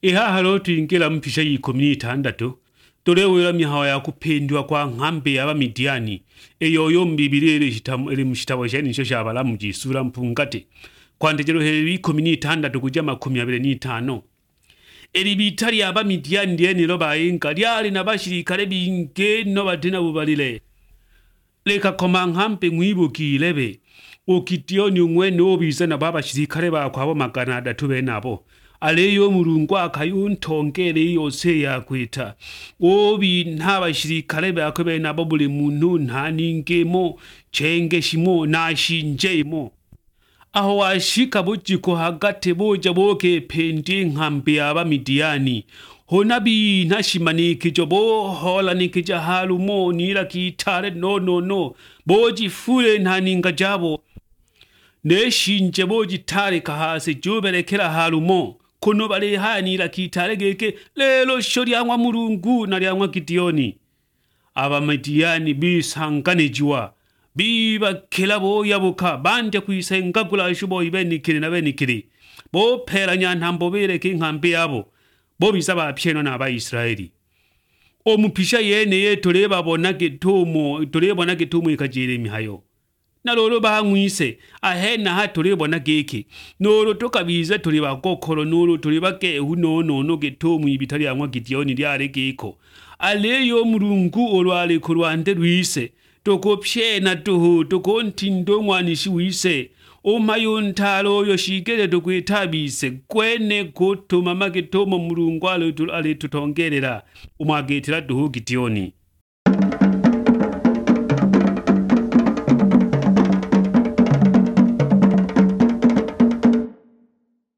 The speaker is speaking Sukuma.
Ihahalo tuingila mpisha yikomi n'itandatu tulewera mihawa ya kupendwa kwa ng'ambe y'Abamidiani eyoyo mbibiri eri mu kitabo ky'enisho ky'Abalamu gisura mpungate kwandejero heri 16 kuja 25 eri bitali Abamidiani lyenero bayinga lyali n'abashirikale binge no batena bubalile leka koma ng'ambe mwibukilebe Okitioni umwene obiza na babashirikale bakwabo magana 3 benabo aleyo Mulungu akayuntongere yose yakwita obi ntabashirikale bakwe nabo buli muntu ntaningemo cengeshimo nashinjemo aho washika bujiko hagate boja boke pendi ng'ambe y'Abamidiani honabi nashimanikije bo holanikije halumo nira kitare no boji fure ntaninga jabo neshinje boji tare kahase juberekera halumo kuno bale hanira kitare geke lelo shoryamwa Mulungu na lyamwa Gideoni Abamidiani bisanganijwa biba kelabo yabuka bande kwisengagula shubo ibenikire na benikire bo peranya ntambo bereke ng'ambe yabo bo bisaba apyeno na Abayisraeli omupisha yene yetoleba bonage tumo ikajire mihayo nalolo bangwise ahena hatolebona geke nolo tokabiza tuliba kokolo nolo tulibake no getomu ibitali amwa Gideoni lyale geko aleyo Mulungu olwale kulwande lwise tokopye na tokontindo mwanishi wise omayuntalo yoshigere tukwitabise kwene kutuma magetomo Mulungu ale tutongerera umwagetera Gideoni